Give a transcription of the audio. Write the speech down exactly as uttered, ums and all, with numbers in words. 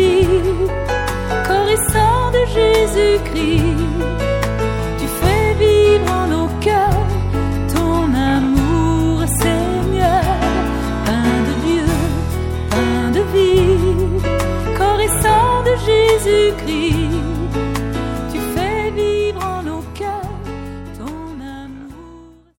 vie, corps et sang de Jésus-Christ. Tu fais vivre en nos cœurs ton amour, Seigneur. Pain de Dieu, pain de vie, corps et sang de Jésus-Christ.